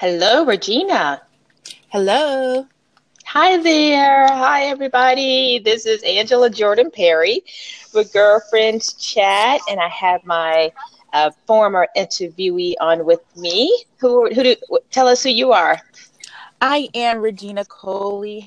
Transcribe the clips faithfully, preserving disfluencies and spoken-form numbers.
Hello, Regina. Hello. Hi there. Hi, everybody. This is Angela Jordan Perry with Girlfriends Chat, and I have my uh, former interviewee on with me. Who, who do, tell us who you are? I am Regina Coley,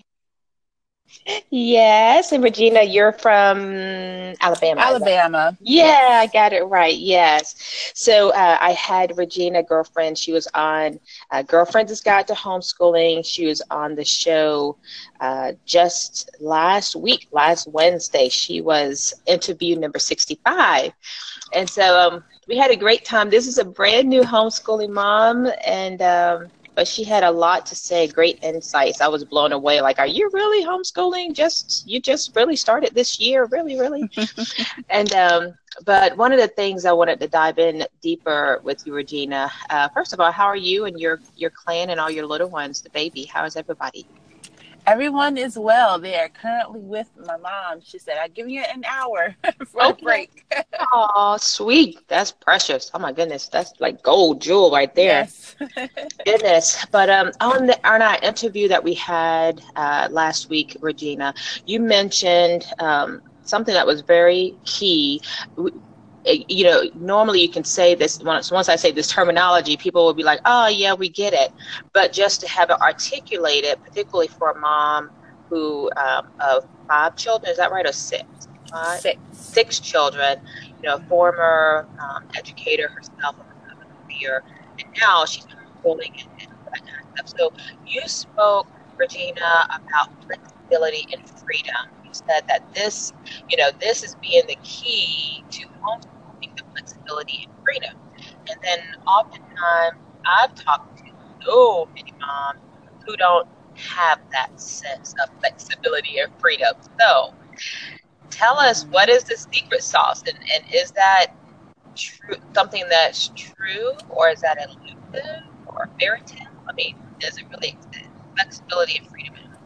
Yes, and Regina, you're from Alabama. Is that? Alabama. Yeah, I Yes. got it right. Yes. So uh, I had Regina, girlfriend. She was on uh, Girlfriend's Guide to Homeschooling. She was on the show uh, just last week, last Wednesday. She was interview number sixty-five. And so um, we had a great time. This is a brand new homeschooling mom, and um, but she had a lot to say, great insights. I was blown away. Like, are you really homeschooling? Just you just really started this year, really, really? And um, but one of the things I wanted to dive in deeper with you, Regina. Uh, first of all, how are you and your your clan and all your little ones, the baby? How is everybody? Everyone is well. They are currently with my mom. She said, I'll give you an hour for a Okay. break. Oh, sweet. That's precious. Oh my goodness, that's like gold jewel right there. Yes. Goodness. But um, on the on our interview that we had uh, last week, Regina, you mentioned um, something that was very key. W- eh, You know, normally you can say this once. Once I say this terminology, people will be like, "Oh, yeah, we get it." But just to have it articulated, particularly for a mom who um, of five children, is that right, or six? Five, Six. six children. You know, former um, educator herself of a career, and now she's homeschooling and, and all that kind of stuff. So you spoke, Regina, about flexibility and freedom. You said that this, you know, this is being the key to homeschooling, the flexibility and freedom. And then oftentimes I've talked to so many moms who don't have that sense of flexibility and freedom. So tell us, what is the secret sauce, and, and is that true, something that's true, or is that elusive or a fairy tale? I mean, does it really exist? Flexibility and freedom in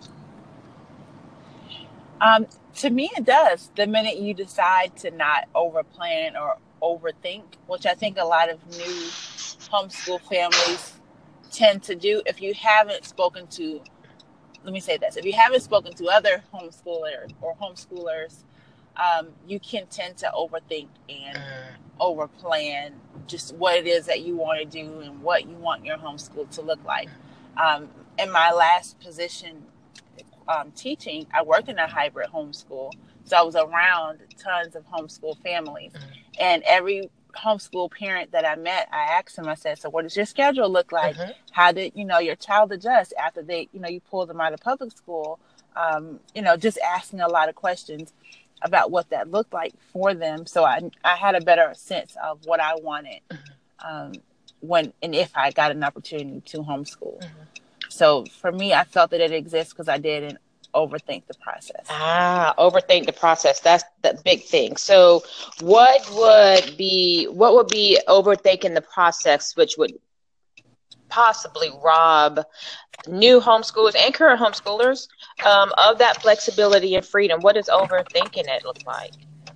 Um, to me, it does. The minute you decide to not overplan or overthink, which I think a lot of new homeschool families tend to do, if you haven't spoken to let me say this: if you haven't spoken to other homeschoolers or homeschoolers, um, you can tend to overthink and homes. overplan just what it is that you want to do and what you want your homeschool to look like. Um, in my last position um, teaching, I worked in a hybrid homeschool, so I was around tons of homeschool families, and every homeschool parent that I met, I asked them, I said, so what does your schedule look like? Mm-hmm. How did, you know, your child adjust after they, you know, you pull them out of public school? Um, you know, just asking a lot of questions about what that looked like for them. So I, I had a better sense of what I wanted um, when and if I got an opportunity to homeschool. Mm-hmm. So for me, I felt that it exists because I didn't overthink the process. Ah, overthink the process. That's the big thing. So, what would be what would be overthinking the process, which would possibly rob new homeschoolers and current homeschoolers um, of that flexibility and freedom? What does overthinking it look like?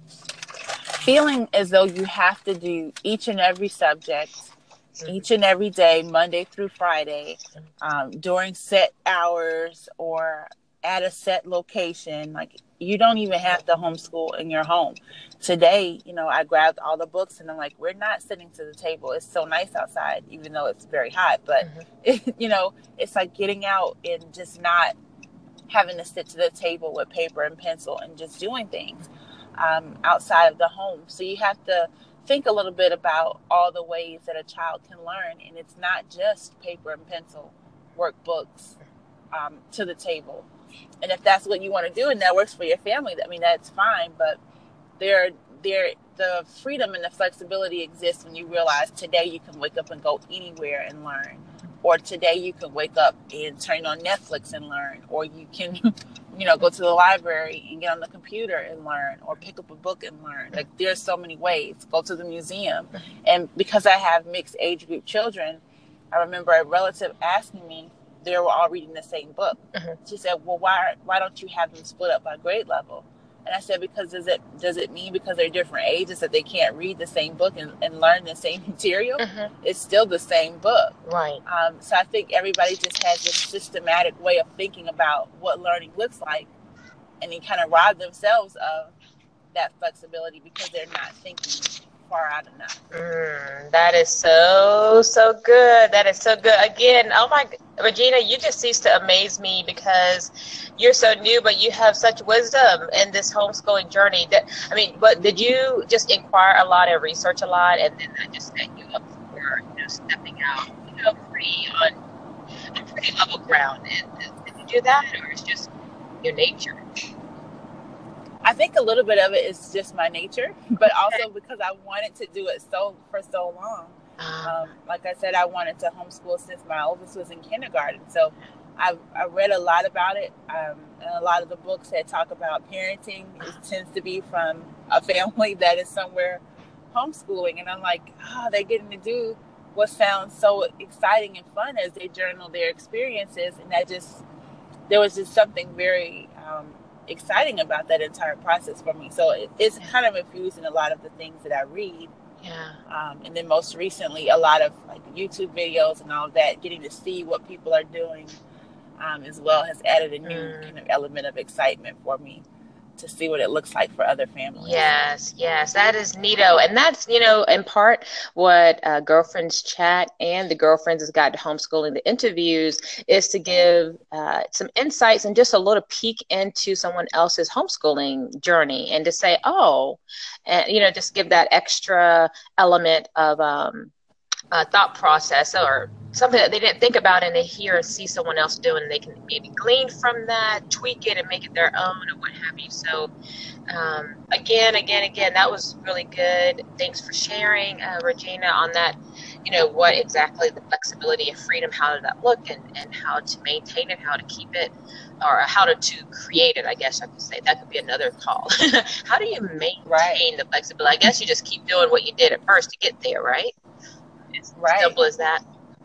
Feeling as though you have to do each and every subject each and every day, Monday through Friday, um, during set hours or at a set location. Like, you don't even have to homeschool in your home. Today, you know, I grabbed all the books and I'm like, we're not sitting to the table. It's so nice outside, even though it's very hot. But, Mm-hmm. it, you know, it's like getting out and just not having to sit to the table with paper and pencil and just doing things um, outside of the home. So you have to think a little bit about all the ways that a child can learn. And it's not just paper and pencil, workbooks um, to the table. And if that's what you want to do and that works for your family, I mean, that's fine. But there, there, the freedom and the flexibility exists when you realize today you can wake up and go anywhere and learn, or today you can wake up and turn on Netflix and learn, or you can, you know, go to the library and get on the computer and learn, or pick up a book and learn. Like, there's so many ways. Go to the museum, and because I have mixed age group children, I remember a relative asking me, they were all reading the same book. Mm-hmm. She said, "Well, why why don't you have them split up by grade level?" And I said, because does it does it mean because they're different ages that they can't read the same book and, and learn the same material? Mm-hmm. It's still the same book. Right. Um, so I think everybody just has this systematic way of thinking about what learning looks like, and they kind of rob themselves of that flexibility because they're not thinking far out enough. Mm, that is so, so good. That is so good. Again, oh my, Regina, you just cease to amaze me because you're so new, but you have such wisdom in this homeschooling journey. That I mean, but did you just inquire a lot and research a lot, and then that just set you up for, you know, stepping out, you know, pretty on, on pretty level ground? And did you do that, or it's just your nature? I think a little bit of it is just my nature, but also because I wanted to do it so for so long. Um, like I said, I wanted to homeschool since my oldest was in kindergarten. So I've, I read a lot about it. Um, and a lot of the books that talk about parenting, it tends to be from a family that is somewhere homeschooling. And I'm like, oh, they're getting to do what sounds so exciting and fun as they journal their experiences. And that just, there was just something very um, exciting about that entire process for me. So it, it's kind of infused in a lot of the things that I read. Yeah. Um, and then most recently, a lot of like YouTube videos and all of that, getting to see what people are doing um, as well has added a new mm. kind of element of excitement for me to see what it looks like for other families. Yes, yes, that is neato. And that's, you know, in part what uh, Girlfriends Chat and the Girlfriends' Guide to Homeschooling, the interviews, is to give uh, some insights and just a little peek into someone else's homeschooling journey and to say, oh, and, you know, just give that extra element of um, uh, thought process or something that they didn't think about, and they hear and see someone else doing, and they can maybe glean from that, tweak it, and make it their own, or what have you. So, um, again, again, again, that was really good. Thanks for sharing, uh, Regina, on that. You know, what exactly the flexibility and freedom, how did that look, and, and how to maintain it, how to keep it, or how to, to create it, I guess I could say. That could be another call. How do you maintain right. the flexibility? I guess you just keep doing what you did at first to get there, right? It's right. as simple as that.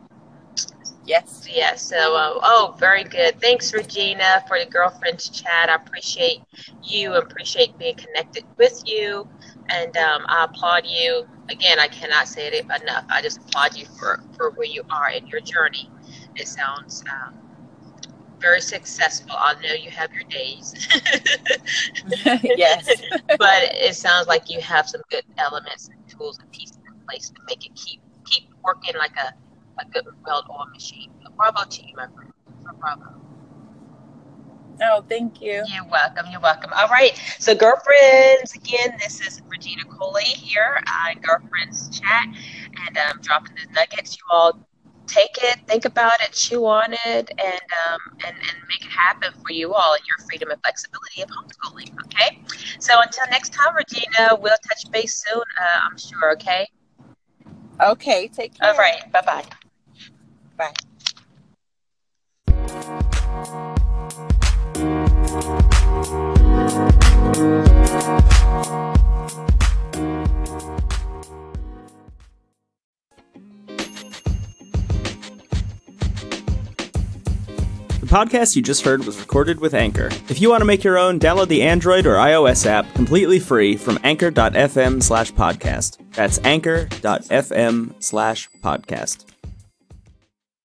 Yes. Yes. So, uh, oh, very good. Thanks, Regina, for the Girlfriends Chat. I appreciate you. Appreciate being connected with you. And um, I applaud you. Again, I cannot say it enough. I just applaud you for, for where you are in your journey. It sounds um, very successful. I know you have your days. Yes. But it sounds like you have some good elements and tools and pieces in place to make it keep keep working like a a good well-oiled machine. Bravo to you, my friend. Bravo. Oh, thank you. You're welcome. You're welcome. All right. So, girlfriends, again, this is Regina Coley here on Girlfriends Chat, and I'm um, dropping the nuggets. You all take it, think about it, chew on it, and um, and and make it happen for you all and your freedom and flexibility of homeschooling. Okay. So, until next time, Regina, we'll touch base soon. Uh, I'm sure. Okay. Okay. Take care. All right. Bye-bye. Bye. The podcast you just heard was recorded with Anchor. If you want to make your own, download the Android or iOS app completely free from anchor.fm slash podcast. That's anchor.fm slash podcast.